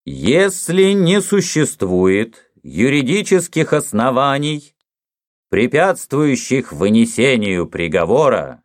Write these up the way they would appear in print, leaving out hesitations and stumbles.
Если не существует юридических оснований, препятствующих вынесению приговора.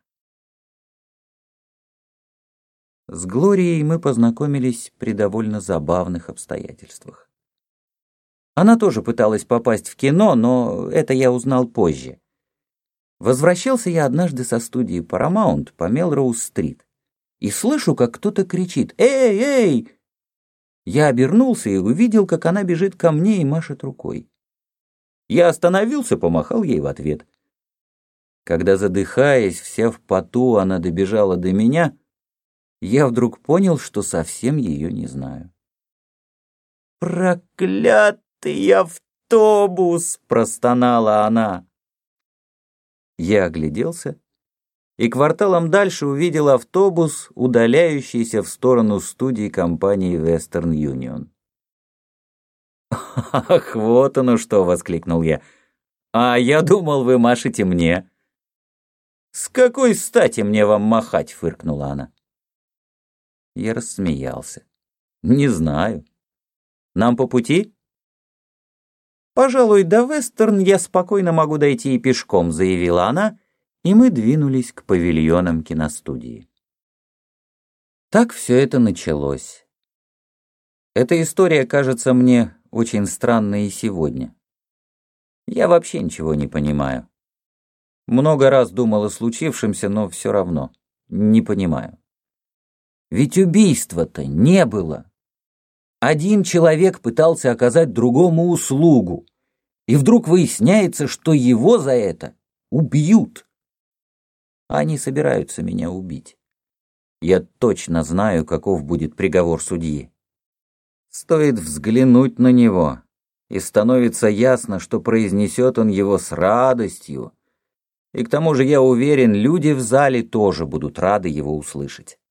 С Глорией мы познакомились при довольно забавных обстоятельствах. Она тоже пыталась попасть в кино, но это я узнал позже. Возвращался я однажды со студии Paramount по Мелроуз-стрит и слышу, как кто-то кричит: «Эй, эй!» Я обернулся и увидел, как она бежит ко мне и машет рукой. Я остановился, помахал ей в ответ. Когда, задыхаясь, вся в поту, она добежала до меня, я вдруг понял, что совсем ее не знаю. «Проклятый автобус!» — простонала она. Я огляделся и кварталом дальше увидел автобус, удаляющийся в сторону студии компании Western Union. «Ах, вот оно что!» — воскликнул я. «А я думал, вы машете мне». «С какой стати мне вам махать?» — фыркнула она. Я рассмеялся. «Не знаю. Нам по пути?» «Пожалуй, до Вестерн я спокойно могу дойти и пешком», — заявила она, и мы двинулись к павильонам киностудии. Так все это началось. Эта история кажется мне очень странной и сегодня. Я вообще ничего не понимаю. Много раз думал о случившемся, но все равно не понимаю. Ведь убийства-то не было. Один человек пытался оказать другому услугу, и вдруг выясняется, что его за это убьют. Они собираются меня убить. Я точно знаю, каков будет приговор судьи. Стоит взглянуть на него, и становится ясно, что произнесет он его с радостью, и к тому же, я уверен, люди в зале тоже будут рады его услышать.